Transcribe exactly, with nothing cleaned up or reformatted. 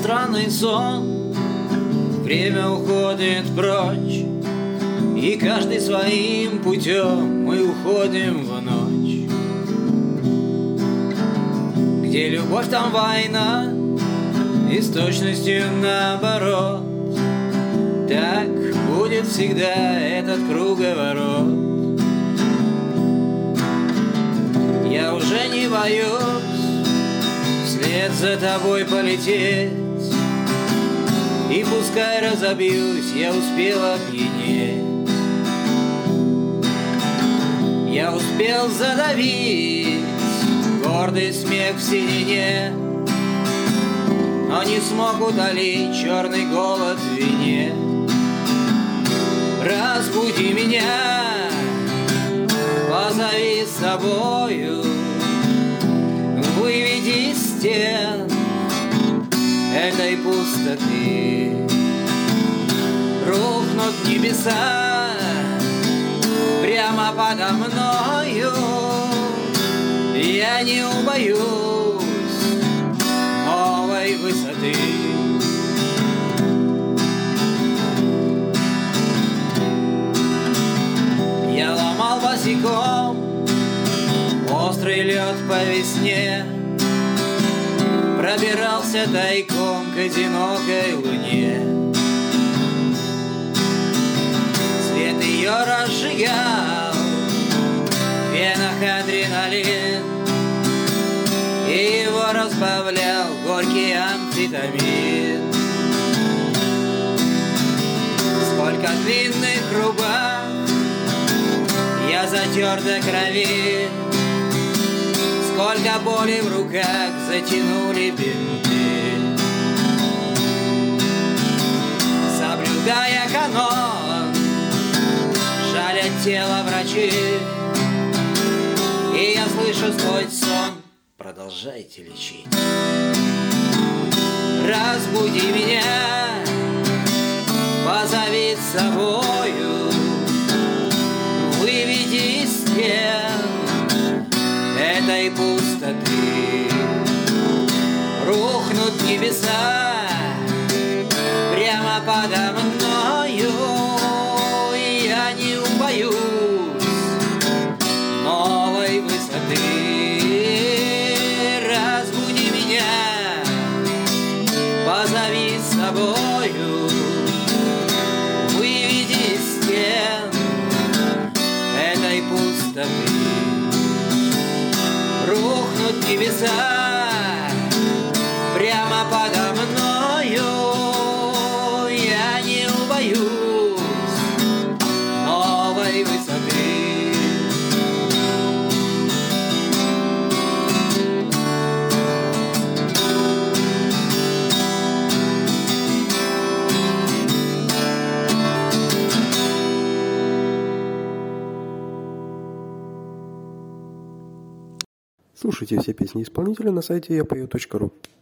странный сон, время уходит прочь, и каждый своим путем мы уходим в ночь. Где любовь, там война, и с точностью наоборот. Так будет всегда этот круговорот. Я уже не боюсь вслед за тобой полететь, и пускай разобьюсь, я успел опьянеть. Я успел задавить гордый смех в синине, но не смог утолить черный голод в вине. Разбуди меня, позови с собою, выведи из стен этой пустоты. Рухнут небеса прямо подо мною, я не убоюсь новой высоты. Я ломал босиком острый лед по весне, пробирался тайком к одинокой луне. Свет ее разжигал в венах адреналин, и его разбавлял горький амфетамин. Сколько длинных рубах я затер до крови, сколько боли в руках затянули бинты. Соблюдая канон, жалят тело врачи, и я слышу сквозь сон: продолжайте лечить. Разбуди меня, позови с собою, выведи из стен этой пустоты. Рухнут небеса прямо подо мною, и я не убоюсь новой высоты. Разбуди меня, позови с собою, выведи из стен этой пустоты. Рухнут небеса прямо подо мною, я не убоюсь новой высоты. Слушайте все песни исполнителя на сайте я пою точка ру.